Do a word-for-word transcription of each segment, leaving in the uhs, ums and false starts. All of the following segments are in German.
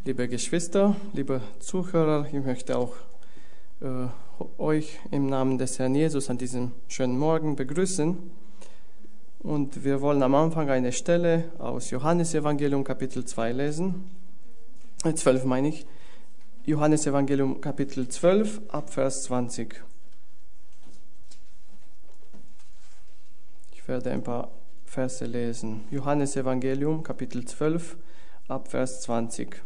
Liebe Geschwister, liebe Zuhörer, ich möchte auch äh, euch im Namen des Herrn Jesus an diesem schönen Morgen begrüßen. Und wir wollen am Anfang eine Stelle aus Johannesevangelium Kapitel zwei lesen. Äh, zwölf meine ich. Johannesevangelium Kapitel zwölf ab Vers zwanzig. Ich werde ein paar Verse lesen. Johannesevangelium Kapitel zwölf ab Vers zwanzig.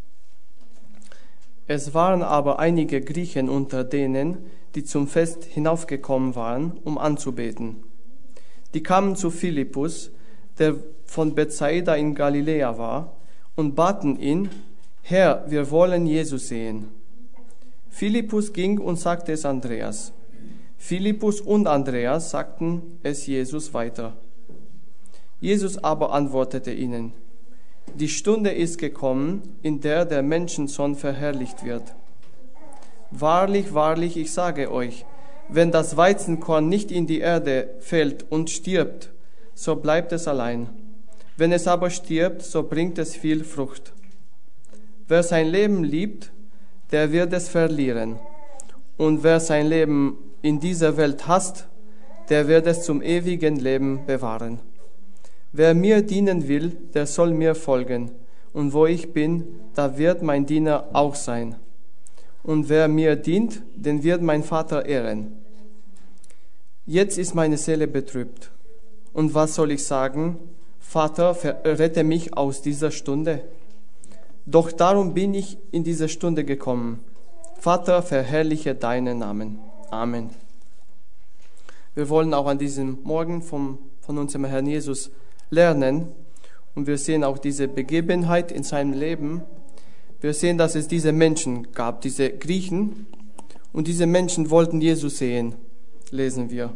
Es waren aber einige Griechen unter denen, die zum Fest hinaufgekommen waren, um anzubeten. Die kamen zu Philippus, der von Bethsaida in Galiläa war, und baten ihn: Herr, wir wollen Jesus sehen. Philippus ging und sagte es Andreas. Philippus und Andreas sagten es Jesus weiter. Jesus aber antwortete ihnen: Die Stunde ist gekommen, in der der Menschensohn verherrlicht wird. Wahrlich, wahrlich, ich sage euch, wenn das Weizenkorn nicht in die Erde fällt und stirbt, so bleibt es allein. Wenn es aber stirbt, so bringt es viel Frucht. Wer sein Leben liebt, der wird es verlieren. Und wer sein Leben in dieser Welt hasst, der wird es zum ewigen Leben bewahren. Wer mir dienen will, der soll mir folgen. Und wo ich bin, da wird mein Diener auch sein. Und wer mir dient, den wird mein Vater ehren. Jetzt ist meine Seele betrübt. Und was soll ich sagen? Vater, rette mich aus dieser Stunde. Doch darum bin ich in diese Stunde gekommen. Vater, verherrliche deinen Namen. Amen. Wir wollen auch an diesem Morgen vom, von unserem Herrn Jesus lernen. Und wir sehen auch diese Begebenheit in seinem Leben. Wir sehen, dass es diese Menschen gab, diese Griechen. Und diese Menschen wollten Jesus sehen, lesen wir.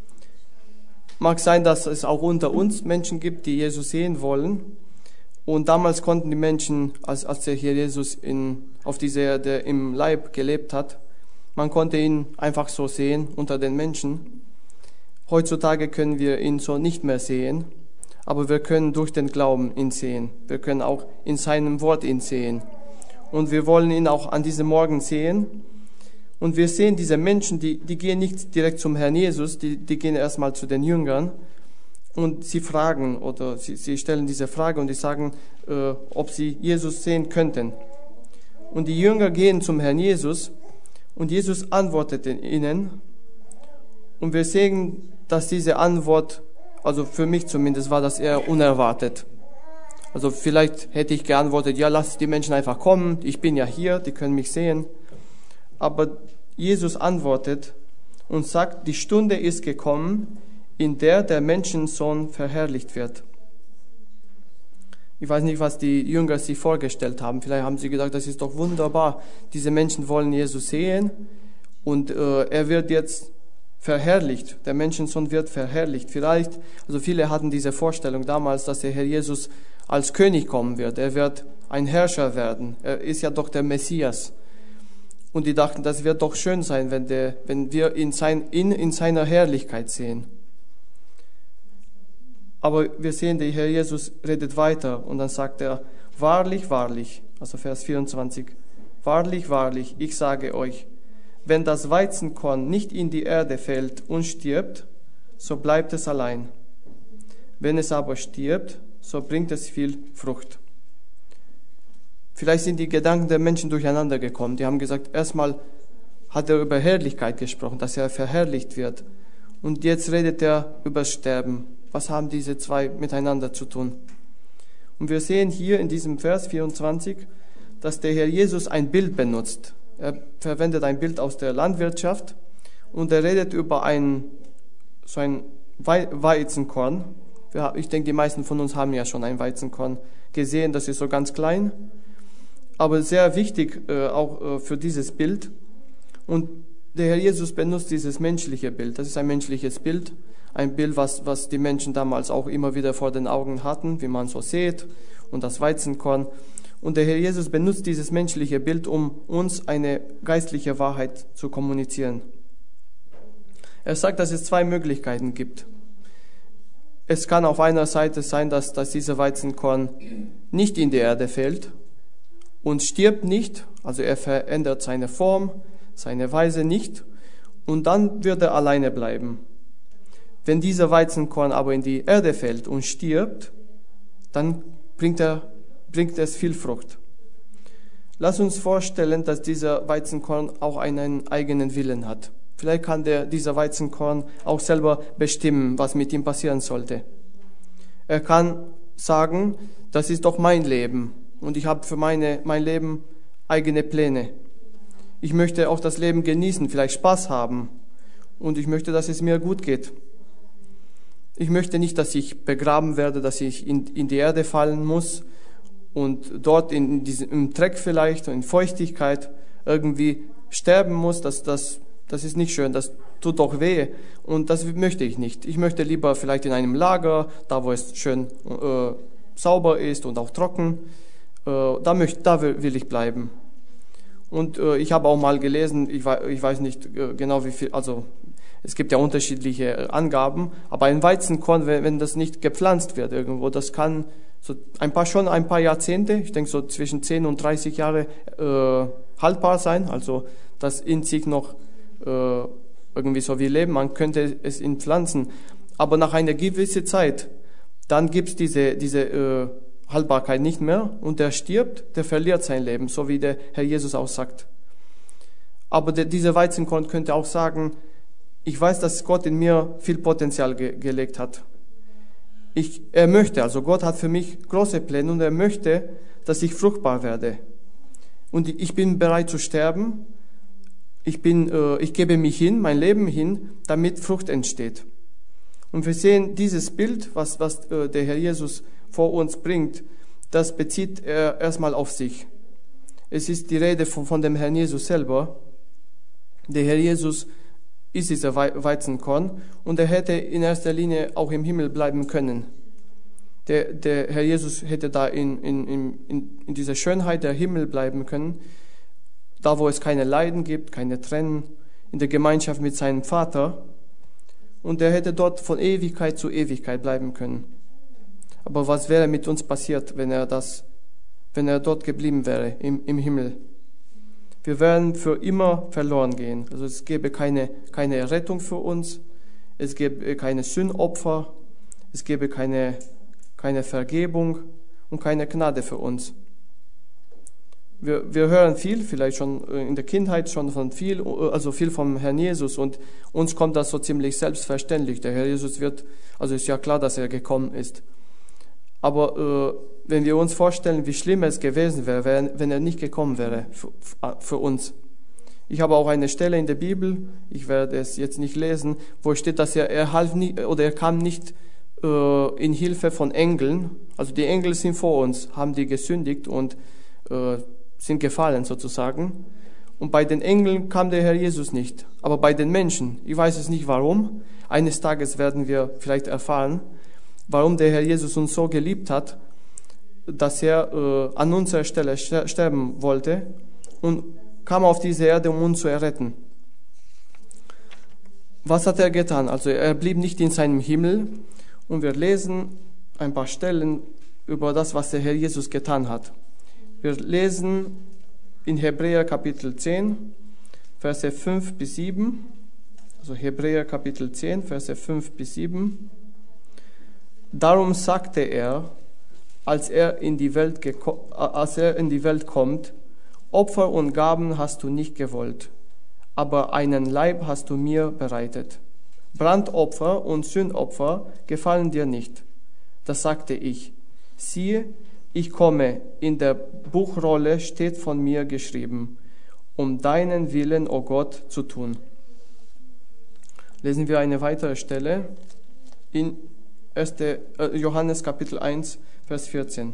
Mag sein, dass es auch unter uns Menschen gibt, die Jesus sehen wollen. Und damals konnten die Menschen, als, als der hier Jesus in, auf dieser Erde im Leib gelebt hat, man konnte ihn einfach so sehen unter den Menschen. Heutzutage können wir ihn so nicht mehr sehen, aber wir können durch den Glauben ihn sehen. Wir können auch in seinem Wort ihn sehen. Und wir wollen ihn auch an diesem Morgen sehen. Und wir sehen diese Menschen, die, die gehen nicht direkt zum Herrn Jesus, die, die gehen erstmal zu den Jüngern. Und sie fragen oder sie, sie stellen diese Frage und die sagen, äh, ob sie Jesus sehen könnten. Und die Jünger gehen zum Herrn Jesus und Jesus antwortet ihnen. Und wir sehen, dass diese Antwort, also für mich zumindest, war das eher unerwartet. Also vielleicht hätte ich geantwortet, ja, lass die Menschen einfach kommen, ich bin ja hier, die können mich sehen. Aber Jesus antwortet und sagt, die Stunde ist gekommen, in der der Menschensohn verherrlicht wird. Ich weiß nicht, was die Jünger sich vorgestellt haben. Vielleicht haben sie gedacht, das ist doch wunderbar. Diese Menschen wollen Jesus sehen und äh, er wird jetzt verherrlicht. Der Menschensohn wird verherrlicht. Vielleicht, also viele hatten diese Vorstellung damals, dass der Herr Jesus als König kommen wird. Er wird ein Herrscher werden. Er ist ja doch der Messias. Und die dachten, das wird doch schön sein, wenn, der, wenn wir ihn, sein, ihn in seiner Herrlichkeit sehen. Aber wir sehen, der Herr Jesus redet weiter und dann sagt er, wahrlich, wahrlich, also Vers vierundzwanzig, wahrlich, wahrlich, ich sage euch, wenn das Weizenkorn nicht in die Erde fällt und stirbt, so bleibt es allein. Wenn es aber stirbt, so bringt es viel Frucht. Vielleicht sind die Gedanken der Menschen durcheinander gekommen. Die haben gesagt, erstmal hat er über Herrlichkeit gesprochen, dass er verherrlicht wird. Und jetzt redet er über Sterben. Was haben diese zwei miteinander zu tun? Und wir sehen hier in diesem Vers vierundzwanzig, dass der Herr Jesus ein Bild benutzt. Er verwendet ein Bild aus der Landwirtschaft und er redet über ein, so ein Weizenkorn. Ich denke, die meisten von uns haben ja schon ein Weizenkorn gesehen, das ist so ganz klein, aber sehr wichtig äh, auch äh, für dieses Bild. Und der Herr Jesus benutzt dieses menschliche Bild. Das ist ein menschliches Bild, ein Bild, was, was die Menschen damals auch immer wieder vor den Augen hatten, wie man so sieht, und das Weizenkorn. Und der Herr Jesus benutzt dieses menschliche Bild, um uns eine geistliche Wahrheit zu kommunizieren. Er sagt, dass es zwei Möglichkeiten gibt. Es kann auf einer Seite sein, dass, dass dieser Weizenkorn nicht in die Erde fällt und stirbt nicht, also er verändert seine Form, seine Weise nicht, und dann wird er alleine bleiben. Wenn dieser Weizenkorn aber in die Erde fällt und stirbt, dann bringt, er, bringt es viel Frucht. Lass uns vorstellen, dass dieser Weizenkorn auch einen eigenen Willen hat. Vielleicht kann der, dieser Weizenkorn auch selber bestimmen, was mit ihm passieren sollte. Er kann sagen, das ist doch mein Leben und ich habe für meine, mein Leben eigene Pläne. Ich möchte auch das Leben genießen, vielleicht Spaß haben und ich möchte, dass es mir gut geht. Ich möchte nicht, dass ich begraben werde, dass ich in, in die Erde fallen muss und dort in diesem, im Dreck vielleicht und in Feuchtigkeit irgendwie sterben muss. Das, das, das ist nicht schön, das tut doch weh und das möchte ich nicht. Ich möchte lieber vielleicht in einem Lager, da wo es schön äh, sauber ist und auch trocken, äh, da, möchte, da will, will ich bleiben. Und äh, ich habe auch mal gelesen, ich, ich weiß nicht äh, genau wie viel, also es gibt ja unterschiedliche Angaben, aber ein Weizenkorn, wenn, wenn das nicht gepflanzt wird irgendwo, das kann so ein paar schon ein paar Jahrzehnte, ich denke so zwischen zehn und dreißig Jahre äh, haltbar sein, also das in sich noch äh, irgendwie so wie Leben, man könnte es in pflanzen, aber nach einer gewissen Zeit, dann gibt es diese, diese äh, Haltbarkeit nicht mehr und der stirbt, der verliert sein Leben, so wie der Herr Jesus auch sagt. Aber der, dieser Weizenkorn könnte auch sagen, ich weiß, dass Gott in mir viel Potenzial ge- gelegt hat. Ich, er möchte, also Gott hat für mich große Pläne und er möchte, dass ich fruchtbar werde. Und ich bin bereit zu sterben. Ich bin, äh, ich gebe mich hin, mein Leben hin, damit Frucht entsteht. Und wir sehen dieses Bild, was, was äh, der Herr Jesus vor uns bringt, das bezieht er erstmal auf sich. Es ist die Rede von, von dem Herrn Jesus selber. Der Herr Jesus ist dieser Weizenkorn und er hätte in erster Linie auch im Himmel bleiben können. Der, der Herr Jesus hätte da in, in, in, in dieser Schönheit der Himmel bleiben können, da wo es keine Leiden gibt, keine Tränen, in der Gemeinschaft mit seinem Vater, und er hätte dort von Ewigkeit zu Ewigkeit bleiben können. Aber was wäre mit uns passiert, wenn er das, wenn er dort geblieben wäre im, im Himmel? Wir werden für immer verloren gehen. Also es gäbe keine, keine Rettung für uns, es gäbe keine Sündopfer, es gäbe keine, keine Vergebung und keine Gnade für uns. Wir, wir hören viel, vielleicht schon in der Kindheit schon von viel, also viel vom Herrn Jesus, und uns kommt das so ziemlich selbstverständlich. Der Herr Jesus wird, also ist ja klar, dass er gekommen ist. Aber äh, wenn wir uns vorstellen, wie schlimm es gewesen wäre, wenn, wenn er nicht gekommen wäre für, für uns. Ich habe auch eine Stelle in der Bibel, ich werde es jetzt nicht lesen, wo steht, dass er, er half nie, oder er kam nicht äh, in Hilfe von Engeln. Also die Engel sind vor uns, haben die gesündigt und äh, sind gefallen sozusagen. Und bei den Engeln kam der Herr Jesus nicht. Aber bei den Menschen, ich weiß es nicht warum, eines Tages werden wir vielleicht erfahren, warum der Herr Jesus uns so geliebt hat, dass er äh, an unserer Stelle sterben wollte und kam auf diese Erde, um uns zu erretten. Was hat er getan? Also er blieb nicht in seinem Himmel, und wir lesen ein paar Stellen über das, was der Herr Jesus getan hat. Wir lesen in Hebräer Kapitel zehn, Verse fünf bis sieben, also Hebräer Kapitel zehn, Verse fünf bis sieben. Darum sagte er, als er in die Welt geko- als er in die Welt kommt, Opfer und Gaben hast du nicht gewollt, aber einen Leib hast du mir bereitet. Brandopfer und Sündopfer gefallen dir nicht. Das sagte ich. Siehe, ich komme, in der Buchrolle steht von mir geschrieben, um deinen Willen, o Gott, zu tun. Lesen wir eine weitere Stelle in erster Johannes Kapitel eins, Vers vierzehn.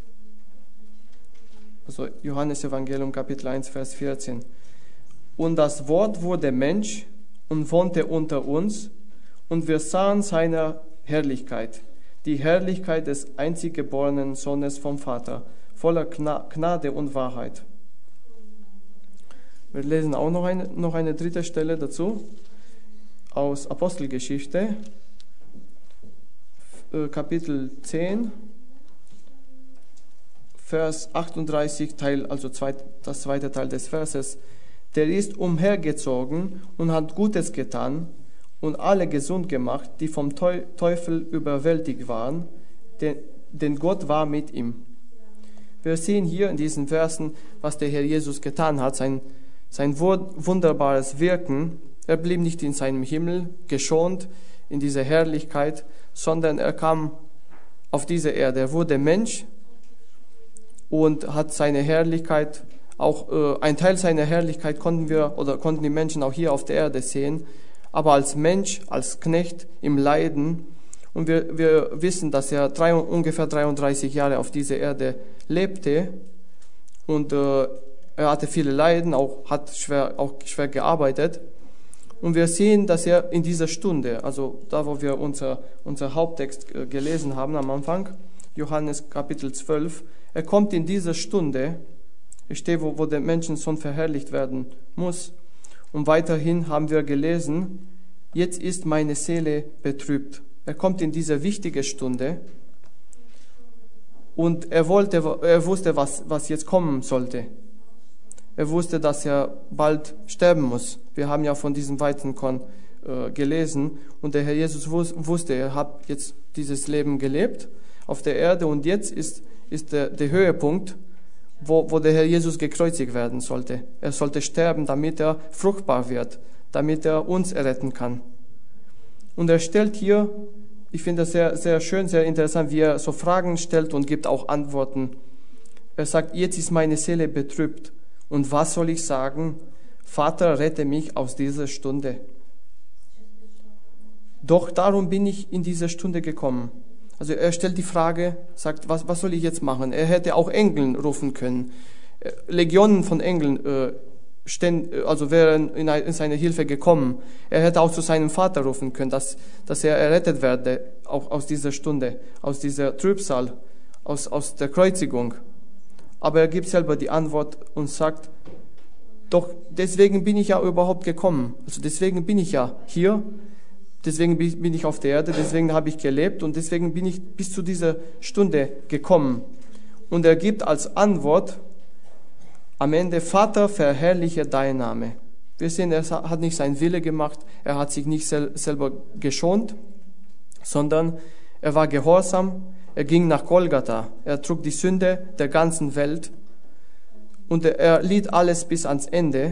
Also Johannes Evangelium Kapitel eins, Vers vierzehn. Und das Wort wurde Mensch und wohnte unter uns, und wir sahen seine Herrlichkeit, die Herrlichkeit des einzig geborenen Sohnes vom Vater, voller Gnade und Wahrheit. Wir lesen auch noch eine, noch eine dritte Stelle dazu, aus Apostelgeschichte, Kapitel zehn, Vers achtunddreißig, Teil, also zweit, das zweite Teil des Verses. Der ist umhergezogen und hat Gutes getan und alle gesund gemacht, die vom Teufel überwältigt waren, denn, denn Gott war mit ihm. Wir sehen hier in diesen Versen, was der Herr Jesus getan hat, sein, sein wunderbares Wirken. Er blieb nicht in seinem Himmel geschont, in dieser Herrlichkeit, sondern er kam auf diese Erde. Er wurde Mensch und hat seine Herrlichkeit, auch äh, ein Teil seiner Herrlichkeit konnten wir oder konnten die Menschen auch hier auf der Erde sehen, aber als Mensch, als Knecht im Leiden. Und wir, wir wissen, dass er drei, ungefähr dreiunddreißig Jahre auf dieser Erde lebte und äh, er hatte viele Leiden, auch hat schwer, auch schwer gearbeitet. Und wir sehen, dass er in dieser Stunde, also da, wo wir unser, unser Haupttext äh, gelesen haben am Anfang, Johannes Kapitel zwölf, er kommt in dieser Stunde, ich stehe, wo, wo der Menschensohn verherrlicht werden muss. Und weiterhin haben wir gelesen, jetzt ist meine Seele betrübt. Er kommt in diese wichtige Stunde und er wollte, er wusste, was, was jetzt kommen sollte. Er wusste, dass er bald sterben muss. Wir haben ja von diesem Weizenkorn äh, gelesen und der Herr Jesus wusste, er hat jetzt dieses Leben gelebt auf der Erde und jetzt ist, ist der, der Höhepunkt, wo, wo der Herr Jesus gekreuzigt werden sollte. Er sollte sterben, damit er fruchtbar wird, damit er uns erretten kann. Und er stellt hier, ich finde das sehr, sehr schön, sehr interessant, wie er so Fragen stellt und gibt auch Antworten. Er sagt, jetzt ist meine Seele betrübt. Und was soll ich sagen? Vater, rette mich aus dieser Stunde. Doch darum bin ich in diese Stunde gekommen. Also er stellt die Frage, sagt, was, was soll ich jetzt machen? Er hätte auch Engeln rufen können. Legionen von Engeln äh, ständ, also wären in, in seine Hilfe gekommen. Er hätte auch zu seinem Vater rufen können, dass, dass er errettet werde, auch aus dieser Stunde, aus dieser Trübsal, aus, aus der Kreuzigung. Aber er gibt selber die Antwort und sagt, doch deswegen bin ich ja überhaupt gekommen. Also deswegen bin ich ja hier, deswegen bin ich auf der Erde, deswegen habe ich gelebt und deswegen bin ich bis zu dieser Stunde gekommen. Und er gibt als Antwort am Ende, Vater, verherrliche deinen Namen. Wir sehen, er hat nicht seinen Wille gemacht, er hat sich nicht sel- selber geschont, sondern er war gehorsam, er ging nach Golgatha, er trug die Sünde der ganzen Welt und er litt alles bis ans Ende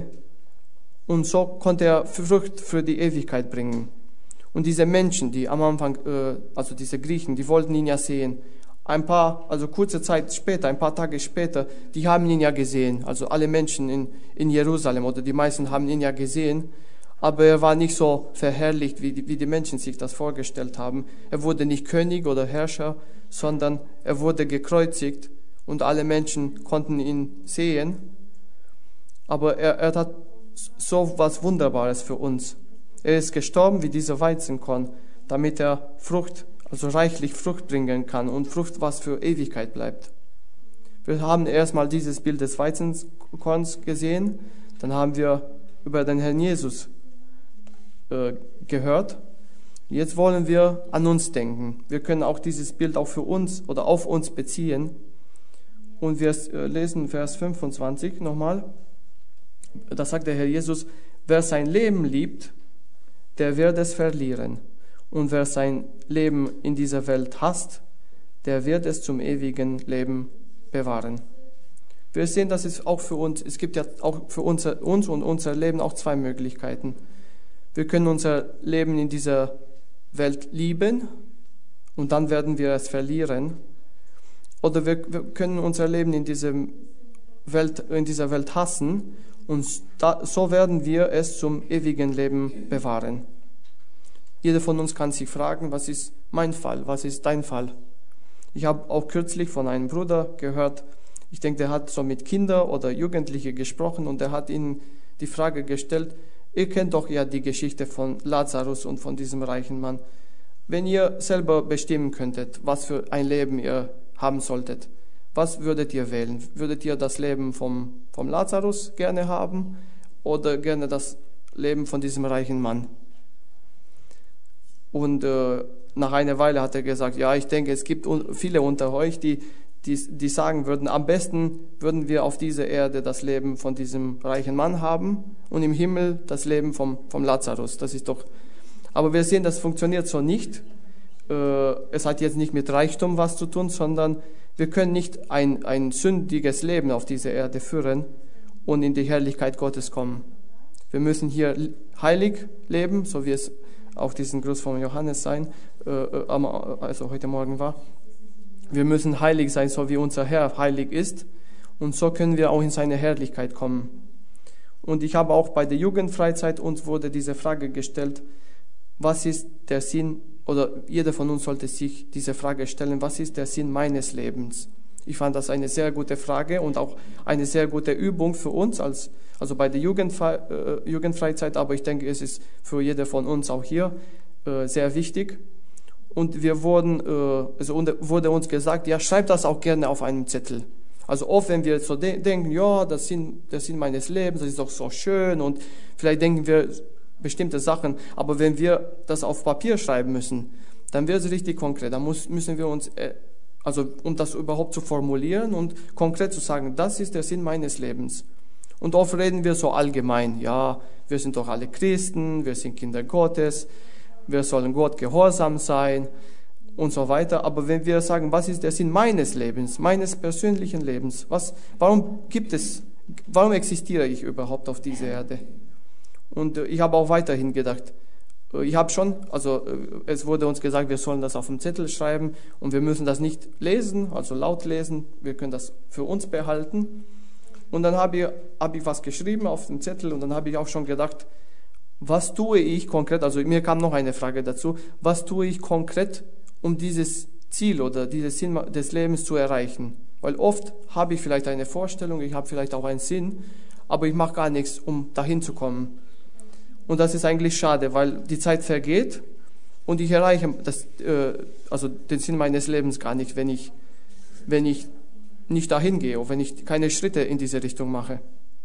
und so konnte er Frucht für die Ewigkeit bringen. Und diese Menschen, die am Anfang, äh, also diese Griechen, die wollten ihn ja sehen. Ein paar, also kurze Zeit später, ein paar Tage später, die haben ihn ja gesehen. Also alle Menschen in, in Jerusalem oder die meisten haben ihn ja gesehen. Aber er war nicht so verherrlicht, wie die, wie die Menschen sich das vorgestellt haben. Er wurde nicht König oder Herrscher, sondern er wurde gekreuzigt und alle Menschen konnten ihn sehen. Aber er, er hat so was Wunderbares für uns. Er ist gestorben wie dieser Weizenkorn, damit er Frucht, also reichlich Frucht bringen kann und Frucht, was für Ewigkeit bleibt. Wir haben erstmal dieses Bild des Weizenkorns gesehen, dann haben wir über den Herrn Jesus äh, gehört. Jetzt wollen wir an uns denken. Wir können auch dieses Bild auch für uns oder auf uns beziehen. Und wir äh, lesen Vers fünfundzwanzig nochmal. Da sagt der Herr Jesus, wer sein Leben liebt, der wird es verlieren. Und wer sein Leben in dieser Welt hasst, der wird es zum ewigen Leben bewahren. Wir sehen, dass es auch für uns, es gibt ja auch für unser, uns und unser Leben auch zwei Möglichkeiten. Wir können unser Leben in dieser Welt lieben und dann werden wir es verlieren. Oder wir, wir können unser Leben in, diesem Welt, in dieser Welt hassen und da, so werden wir es zum ewigen Leben bewahren. Jeder von uns kann sich fragen, was ist mein Fall, was ist dein Fall? Ich habe auch kürzlich von einem Bruder gehört, ich denke, der hat so mit Kindern oder Jugendlichen gesprochen und er hat ihnen die Frage gestellt, ihr kennt doch ja die Geschichte von Lazarus und von diesem reichen Mann. Wenn ihr selber bestimmen könntet, was für ein Leben ihr haben solltet, was würdet ihr wählen? Würdet ihr das Leben vom, vom Lazarus gerne haben oder gerne das Leben von diesem reichen Mann? Und äh, nach einer Weile hat er gesagt, ja, ich denke, es gibt un- viele unter euch, die, die, die sagen würden, am besten würden wir auf dieser Erde das Leben von diesem reichen Mann haben und im Himmel das Leben vom, vom Lazarus. Das ist doch, aber wir sehen, das funktioniert so nicht. Äh, es hat jetzt nicht mit Reichtum was zu tun, sondern wir können nicht ein, ein sündiges Leben auf dieser Erde führen und in die Herrlichkeit Gottes kommen. Wir müssen hier heilig leben, so wie es auch diesen Gruß von Johannes sein, äh, also heute Morgen war. Wir müssen heilig sein, so wie unser Herr heilig ist. Und so können wir auch in seine Herrlichkeit kommen. Und ich habe auch bei der Jugendfreizeit, uns wurde diese Frage gestellt, was ist der Sinn, oder jeder von uns sollte sich diese Frage stellen, was ist der Sinn meines Lebens? Ich fand das eine sehr gute Frage und auch eine sehr gute Übung für uns, als, also bei der Jugendfre äh, Jugendfreizeit, aber ich denke, es ist für jeder von uns auch hier äh, sehr wichtig. Und wir wurden, äh, also wurde uns gesagt, ja, schreib das auch gerne auf einem Zettel. Also oft, wenn wir so de denken, ja, das sind, das sind meines Lebens, das ist doch so schön und vielleicht denken wir bestimmte Sachen, aber wenn wir das auf Papier schreiben müssen, dann wird es richtig konkret. Dann muss, müssen wir uns, äh, also um das überhaupt zu formulieren und konkret zu sagen, das ist der Sinn meines Lebens. Und oft reden wir so allgemein, ja, wir sind doch alle Christen, wir sind Kinder Gottes, wir sollen Gott gehorsam sein und so weiter. Aber wenn wir sagen, was ist der Sinn meines Lebens, meines persönlichen Lebens, was, warum gibt es, warum existiere ich überhaupt auf dieser Erde? Und ich habe auch weiterhin gedacht, ich habe schon, also es wurde uns gesagt, wir sollen das auf dem Zettel schreiben und wir müssen das nicht lesen, also laut lesen, wir können das für uns behalten. Und dann habe ich, habe ich was geschrieben auf dem Zettel und dann habe ich auch schon gedacht, was tue ich konkret, also mir kam noch eine Frage dazu, was tue ich konkret, um dieses Ziel oder dieses Sinn des Lebens zu erreichen? Weil oft habe ich vielleicht eine Vorstellung, ich habe vielleicht auch einen Sinn, aber ich mache gar nichts, um dahin zu kommen. Und das ist eigentlich schade, weil die Zeit vergeht und ich erreiche das, äh, also den Sinn meines Lebens gar nicht, wenn ich, wenn ich nicht dahin gehe oder wenn ich keine Schritte in diese Richtung mache.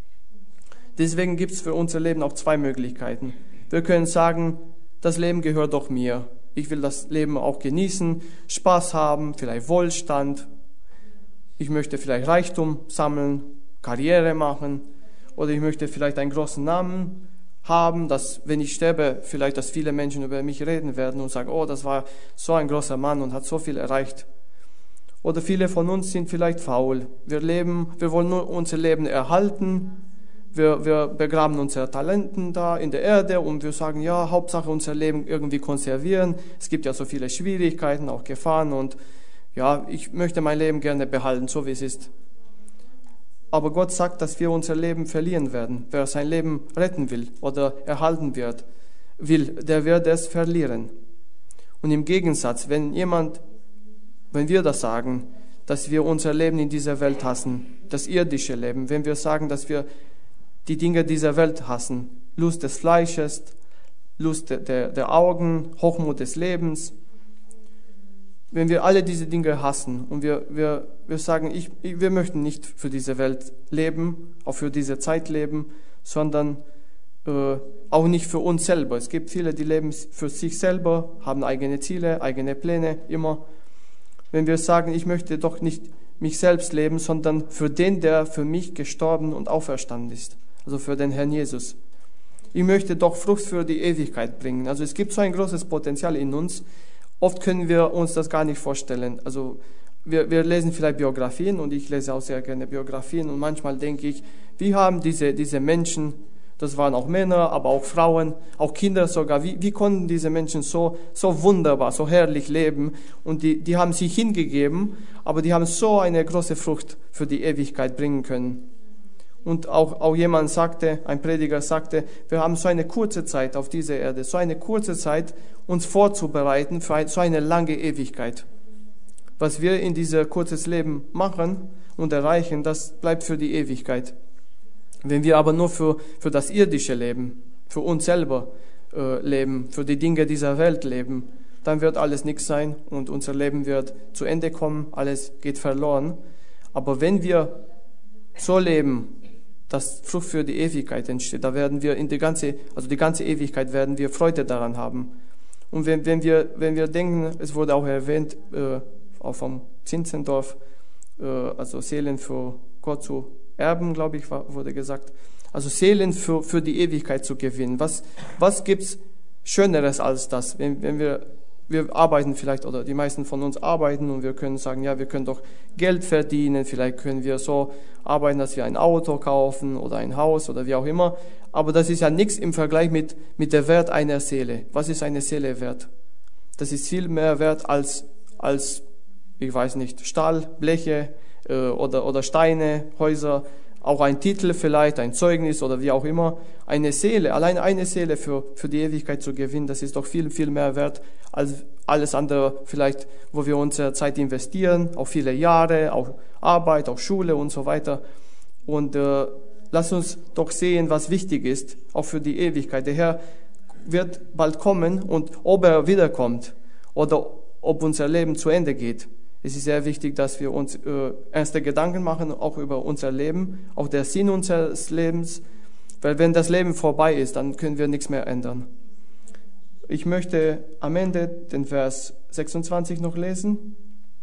Deswegen gibt es für unser Leben auch zwei Möglichkeiten. Wir können sagen, das Leben gehört doch mir. Ich will das Leben auch genießen, Spaß haben, vielleicht Wohlstand. Ich möchte vielleicht Reichtum sammeln, Karriere machen oder ich möchte vielleicht einen großen Namen haben, dass wenn ich sterbe, vielleicht, dass viele Menschen über mich reden werden und sagen, oh, das war so ein großer Mann und hat so viel erreicht. Oder viele von uns sind vielleicht faul. Wir leben, wir wollen nur unser Leben erhalten. Wir, wir begraben unsere Talenten da in der Erde und wir sagen, ja, Hauptsache unser Leben irgendwie konservieren. Es gibt ja so viele Schwierigkeiten, auch Gefahren und ja, ich möchte mein Leben gerne behalten, so wie es ist. Aber Gott sagt, dass wir unser Leben verlieren werden. Wer sein Leben retten will oder erhalten wird, will, der wird es verlieren. Und im Gegensatz, wenn jemand, wenn wir das sagen, dass wir unser Leben in dieser Welt hassen, das irdische Leben, wenn wir sagen, dass wir die Dinge dieser Welt hassen, Lust des Fleisches, Lust der, der, der Augen, Hochmut des Lebens, wenn wir alle diese Dinge hassen und wir, wir, wir sagen, ich, wir möchten nicht für diese Welt leben, auch für diese Zeit leben, sondern äh, auch nicht für uns selber. Es gibt viele, die leben für sich selber, haben eigene Ziele, eigene Pläne, immer. Wenn wir sagen, ich möchte doch nicht mich selbst leben, sondern für den, der für mich gestorben und auferstanden ist, also für den Herrn Jesus. Ich möchte doch Frucht für die Ewigkeit bringen. Also es gibt so ein großes Potenzial in uns. Oft können wir uns das gar nicht vorstellen. Also wir, wir lesen vielleicht Biografien und ich lese auch sehr gerne Biografien und manchmal denke ich, wie haben diese, diese Menschen, das waren auch Männer, aber auch Frauen, auch Kinder sogar, wie, wie konnten diese Menschen so, so wunderbar, so herrlich leben und die, die haben sich hingegeben, aber die haben so eine große Frucht für die Ewigkeit bringen können. Und auch, auch jemand sagte, ein Prediger sagte, wir haben so eine kurze Zeit auf dieser Erde, so eine kurze Zeit, uns vorzubereiten für ein, so eine lange Ewigkeit. Was wir in dieser kurzes Leben machen und erreichen, das bleibt für die Ewigkeit. Wenn wir aber nur für, für das irdische Leben, für uns selber äh, leben, für die Dinge dieser Welt leben, dann wird alles nichts sein und unser Leben wird zu Ende kommen, alles geht verloren. Aber wenn wir so leben, dass Frucht für die Ewigkeit entsteht, da werden wir in die ganze, also die ganze Ewigkeit werden wir Freude daran haben. Und wenn, wenn wir, wenn wir denken, es wurde auch erwähnt, äh, auch vom Zinzendorf, äh, also Seelen für Gott zu erben, glaube ich, war, wurde gesagt. Also Seelen für, für die Ewigkeit zu gewinnen. Was, was gibt's Schöneres als das? Wenn, wenn wir, wir arbeiten vielleicht, oder die meisten von uns arbeiten und wir können sagen, ja, wir können doch Geld verdienen, vielleicht können wir so arbeiten, dass wir ein Auto kaufen oder ein Haus oder wie auch immer. Aber das ist ja nichts im Vergleich mit, mit der Wert einer Seele. Was ist eine Seele wert? Das ist viel mehr wert als, als ich weiß nicht, Stahl, Bleche äh, oder, oder Steine, Häuser, auch ein Titel vielleicht, ein Zeugnis oder wie auch immer. Eine Seele, allein eine Seele für, für die Ewigkeit zu gewinnen, das ist doch viel, viel mehr wert als alles andere vielleicht, wo wir unsere Zeit investieren, auch viele Jahre, auch Arbeit, auch Schule und so weiter. Und äh, lass uns doch sehen, was wichtig ist, auch für die Ewigkeit. Der Herr wird bald kommen und ob er wiederkommt oder ob unser Leben zu Ende geht. Es ist sehr wichtig, dass wir uns äh, ernste Gedanken machen, auch über unser Leben, auch der Sinn unseres Lebens. Weil wenn das Leben vorbei ist, dann können wir nichts mehr ändern. Ich möchte am Ende den Vers sechsundzwanzig noch lesen.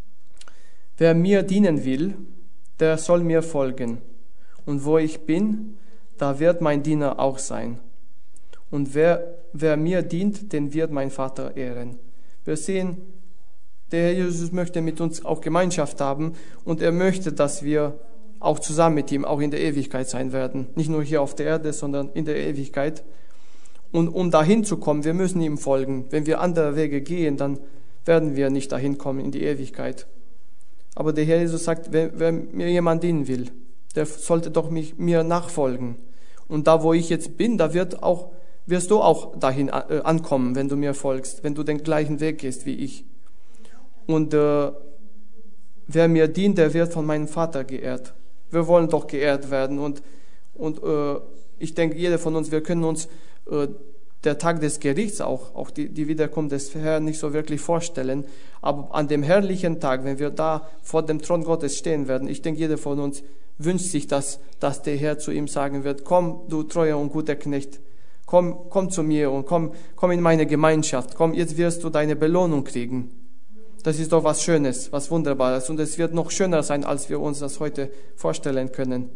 Wer mir dienen will, der soll mir folgen. Und wo ich bin, da wird mein Diener auch sein. Und wer, wer mir dient, den wird mein Vater ehren. Wir sehen, der Herr Jesus möchte mit uns auch Gemeinschaft haben und er möchte, dass wir auch zusammen mit ihm auch in der Ewigkeit sein werden. Nicht nur hier auf der Erde, sondern in der Ewigkeit. Und um dahin zu kommen, wir müssen ihm folgen. Wenn wir andere Wege gehen, dann werden wir nicht dahin kommen in die Ewigkeit. Aber der Herr Jesus sagt, wer, wer mir jemand dienen will, der sollte doch mich, mir nachfolgen. Und da, wo ich jetzt bin, da wird auch, wirst du auch dahin äh, ankommen, wenn du mir folgst, wenn du den gleichen Weg gehst wie ich. Und äh, wer mir dient, der wird von meinem Vater geehrt. Wir wollen doch geehrt werden. Und, und äh, ich denke, jeder von uns, wir können uns äh, der Tag des Gerichts, auch, auch die, die Wiederkunft des Herrn nicht so wirklich vorstellen. Aber an dem herrlichen Tag, wenn wir da vor dem Thron Gottes stehen werden, ich denke, jeder von uns wünscht sich, dass, dass der Herr zu ihm sagen wird, komm, du treuer und guter Knecht, komm, komm zu mir und komm, komm in meine Gemeinschaft, komm, jetzt wirst du deine Belohnung kriegen. Das ist doch was Schönes, was Wunderbares. Und es wird noch schöner sein, als wir uns das heute vorstellen können.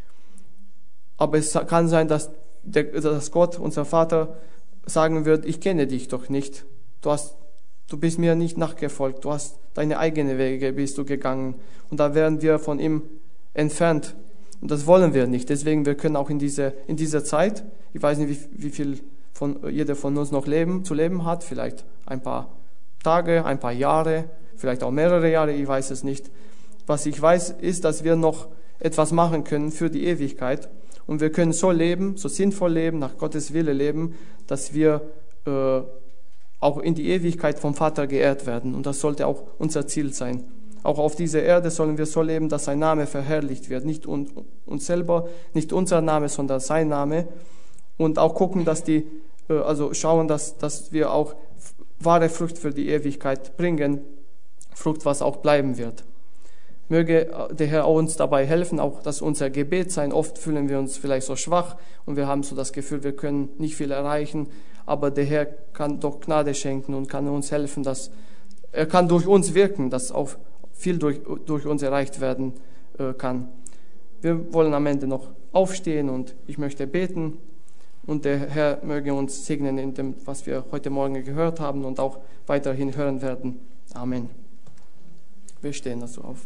Aber es kann sein, dass, der, dass Gott, unser Vater, sagen wird, ich kenne dich doch nicht. Du hast, du bist mir nicht nachgefolgt. Du hast deine eigenen Wege, bist du gegangen. Und da werden wir von ihm entfernt. Und das wollen wir nicht. Deswegen, wir können auch in diese, in dieser Zeit, ich weiß nicht, wie, wie viel von, jeder von uns noch leben, zu leben hat, vielleicht ein paar Tage, ein paar Jahre, vielleicht auch mehrere Jahre, ich weiß es nicht. Was ich weiß, ist, dass wir noch etwas machen können für die Ewigkeit. Und wir können so leben, so sinnvoll leben, nach Gottes Wille leben, dass wir äh, auch in die Ewigkeit vom Vater geehrt werden. Und das sollte auch unser Ziel sein. Auch auf dieser Erde sollen wir so leben, dass sein Name verherrlicht wird. Nicht un, uns selber, nicht unser Name, sondern sein Name. Und auch gucken, dass die, äh, also schauen, dass, dass wir auch wahre Frucht für die Ewigkeit bringen, Frucht, was auch bleiben wird. Möge der Herr uns dabei helfen, auch dass unser Gebet sein. Oft fühlen wir uns vielleicht so schwach und wir haben so das Gefühl, wir können nicht viel erreichen, aber der Herr kann doch Gnade schenken und kann uns helfen, dass er kann durch uns wirken, dass auch viel durch, durch uns erreicht werden äh, kann. Wir wollen am Ende noch aufstehen und ich möchte beten. Und der Herr möge uns segnen in dem, was wir heute Morgen gehört haben und auch weiterhin hören werden. Amen. Wir stehen dazu auf.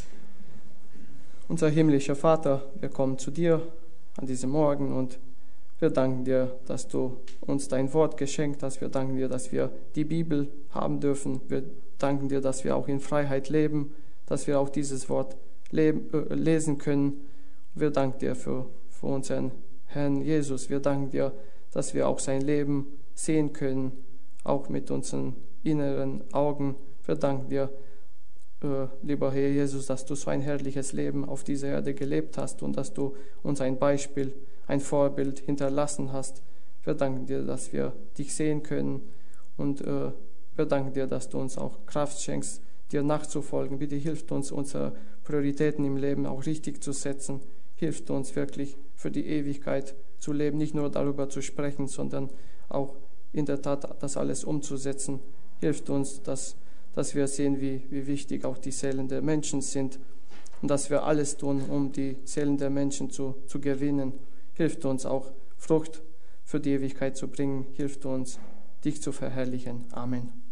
Unser himmlischer Vater, wir kommen zu dir an diesem Morgen und wir danken dir, dass du uns dein Wort geschenkt hast. Wir danken dir, dass wir die Bibel haben dürfen. Wir danken dir, dass wir auch in Freiheit leben, dass wir auch dieses Wort leben, äh, lesen können. Wir danken dir für, für unseren Herrn Jesus, wir danken dir, dass wir auch sein Leben sehen können, auch mit unseren inneren Augen. Wir danken dir, äh, lieber Herr Jesus, dass du so ein herrliches Leben auf dieser Erde gelebt hast und dass du uns ein Beispiel, ein Vorbild hinterlassen hast. Wir danken dir, dass wir dich sehen können und äh, wir danken dir, dass du uns auch Kraft schenkst, dir nachzufolgen. Bitte hilft uns, unsere Prioritäten im Leben auch richtig zu setzen. Hilft uns wirklich für die Ewigkeit zu leben, nicht nur darüber zu sprechen, sondern auch in der Tat das alles umzusetzen. Hilft uns, dass, dass wir sehen, wie, wie wichtig auch die Seelen der Menschen sind und dass wir alles tun, um die Seelen der Menschen zu, zu gewinnen. Hilft uns auch, Frucht für die Ewigkeit zu bringen. Hilft uns, dich zu verherrlichen. Amen.